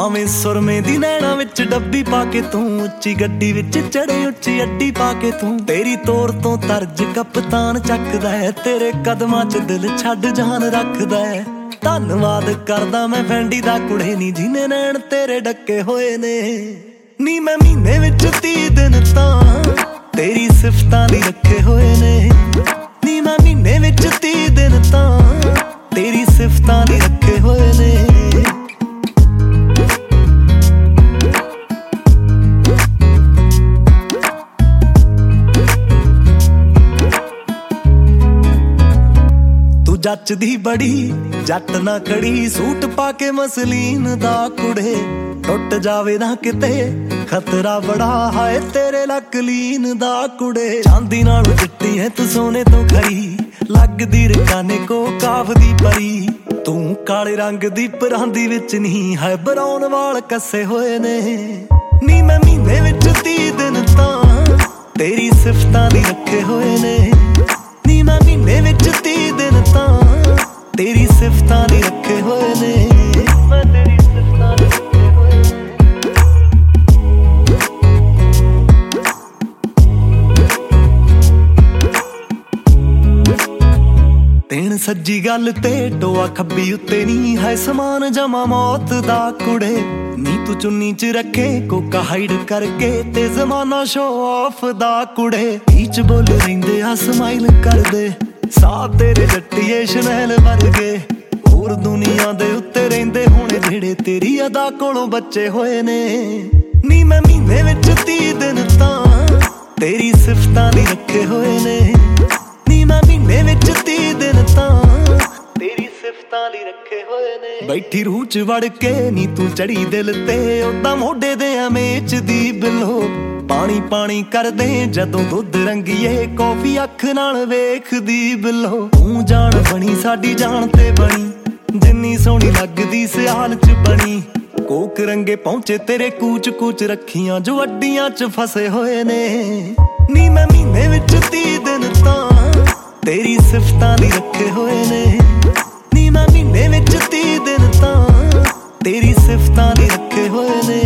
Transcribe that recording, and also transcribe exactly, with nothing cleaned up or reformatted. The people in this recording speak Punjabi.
ਭਾਵੇਂ ਸੁਰਮੇ ਦੀ ਨੈਣਾ ਵਿੱਚ ਡੱਬੀ ਪਾ ਕੇ ਤੂੰ ਉੱਚੀ ਗੱਡੀ ਵਿੱਚ ਚੜੇ ਉੱਚੀ ਅੱਡੀ ਪਾ ਕੇ ਤੂੰ ਤੇਰੀ ਤੋਰ ਤੋਂ ਤਰਜ ਕਪਤਾਨ ਚੱਕਦਾ ਹੈ ਤੇਰੇ ਕਦਮਾਂ 'ਚ ਦਿਲ ਛੱਡ ਜਾਨ ਰੱਖਦਾ ਹੈ। ਧੰਨਵਾਦ ਕਰਦਾ ਮੈਂ ਫੈਂਡੀ ਦਾ ਕੁੜੇ ਨੀ ਜਿਹਨੇ ਨੈਣ ਤੇਰੇ ਡੱਕੇ ਹੋਏ ਨੇ ਨੀ। ਮੈਂ ਮਹੀਨੇ ਵਿੱਚ ਤੀਹ ਦਿਨ ਤਾਂ ਤੇਰੀ ਸਿਫਤਾਂ ਲਈ ਰੱਖੇ ਹੋਏ ਨੇ ਨੀ। ਮੈਂ ਮਹੀਨੇ ਵਿੱਚ ਤੀਹ ਦਿਨ ਤਾਂ ਤੇਰੀ ਸਿਫਤਾਂ ਲਈ ਰੱਖੇ ਹੋਏ ਨੇ। ਜੱਚਦੀ ਬੜੀ ਜੱਟ ਨਾ ਖੜੀ ਸੂਟ ਪਾ ਕੇ ਮਸਲੀਨ ਦਾ ਕੁੜੇ ਟੁੱਟ ਜਾਵੇ ਨਾ ਕਿਤੇ ਖਤਰਾ ਬੜਾ ਹਾਏ ਤੇਰੇ ਲਕਲੀਨ ਦਾ ਕੁੜੇ। ਚਾਂਦੀ ਨਾਲ ਚਿੱਟੀ ਹੈ ਤੂੰ ਸੋਨੇ ਤੋਂ ਖਰੀ ਲੱਗਦੀ ਰਕਾਨੇ ਕੋ ਕਾਫ ਦੀ ਪਰੀ ਤੂੰ ਕਾਲੇ ਰੰਗ ਦੀ ਪਰਾਂਦੀ ਵਿੱਚ ਨਹੀਂ ਹੈ ਬਰਾਉਨ ਵਾਲ ਕੱਸੇ ਹੋਏ ਨੇ ਨੀ। ਮੈਂ ਮਹੀਨੇ ਵਿੱਚ ਤੀਹ ਦਿਨ ਤਾਂ ਤੇਰੀ ਸਿਫਤਾਂ ਲਈ ਰੱਖੇ ਹੋਏ ਨੇ ਨੀ। ਮੈਂ ਮਹੀਨੇ ਵਿੱਚ ਤੀਹ ਦਿਨ ਤਾਂ ਤੇਰੀ ਸਿਫਤਾਂ ਲਈ ਰੱਖੇ ਹੋਏ ਨੇ। ਮੈਂ ਤੇਰੀ ਸਿਫਤਾਂ ਲਈ ਰੱਖੇ ਹੋਏ ਨੇ। ਤੈਨ ਸੱਜੀ ਗੱਲ ਤੇ ਟੋਆ ਖੱਬੀ ਉੱਤੇ ਨਹੀਂ ਹੈ ਸਮਾਨ ਜਮਾ ਮੌਤ ਦਾ ਕੁੜੇ ਨੀ। ਤੂੰ ਚੁੰਨੀ 'ਚ ਰੱਖੇ ਕੋਕਾ ਹਾਈਡ ਕਰਕੇ ਤੇ ਜ਼ਮਾਨਾ ਸ਼ੋ ਆਫ ਦਾ ਕੁੜੇ। ਈਚ ਬੋਲ ਰਹਿੰਦੇ ਆ ਸਮਾਈਲ ਕਰਦੇ ਸਾਹ ਤੇਰੇ ਜੱਟੀਏ ਸ਼ਨੈਲ ਵਰਗੇ ਹੋਰ ਦੁਨੀਆ ਦੇ ਉੱਤੇ ਰਹਿੰਦੇ ਹੋਣੇ ਜਿਹੜੇ ਤੇਰੀ ਅਦਾ ਕੋਲੋਂ ਬੱਚੇ ਹੋਏ ਨੇ ਨੀ। ਮੈਂ ਮਹੀਨੇ ਵਿੱਚ ਤੀਹ ਦਿਨ ਤਾਂ ਤੇਰੀ ਸਿਫਤਾਂ ਲਈ ਰੱਖੇ ਹੋਏ ਨੇ ਨੀ। ਮੈਂ ਮਹੀਨੇ ਵਿੱਚ ਤੀਹ ਦਿਨ ਤਾਂ ਤੇਰੀ ਸਿਫਤਾਂ ਲਈ ਰੱਖੇ ਹੋਏ ਨੇ। ਬੈਠੀ ਰੂਹ 'ਚ ਵੜ ਕੇ ਨੀ ਤੂੰ ਚੜੀ ਦਿਲ ਤੇ ਓਦਾਂ ਮੋਢੇ ਦੇ ਅਮੇਚ ਦੀ ਬਿਲੋ ਪਾਣੀ ਪਾਣੀ ਕਰਦੇ ਜਦੋਂ ਦੁੱਧ ਰੰਗੀਏ ਕੌਫੀ ਅੱਖ ਨਾਲ ਵੇਖਦੀ ਬਿੱਲੋ। ਤੂੰ ਜਾਣ ਬਣੀ ਸਾਡੀ ਜਾਨ ਤੇ ਬਣੀ ਜਿੰਨੀ ਸੋਹਣੀ ਲੱਗਦੀ ਸਿਆਲ 'ਚ ਬਣੀ ਕੋਕ ਰੰਗੇ ਪਹੁੰਚੇ ਤੇਰੇ ਕੂਚ ਕੂਚ ਰੱਖੀਆਂ ਜੋ ਅੱਡੀਆਂ 'ਚ ਫਸੇ ਹੋਏ ਨੇ ਨੀ। ਮੈਂ ਮਹੀਨੇ ਵਿੱਚ ਤੀਹ ਦਿਨ ਤਾਂ ਤੇਰੀ ਸਿਫਤਾਂ ਲਈ ਰੱਖੇ ਹੋਏ ਨੇ ਨੀ। ਮੈਂ ਮਹੀਨੇ ਵਿੱਚ ਤੀਹ ਦਿਨ ਤਾਂ ਤੇਰੀ ਸਿਫਤਾਂ ਲਈ ਰੱਖੇ ਹੋਏ ਨੇ।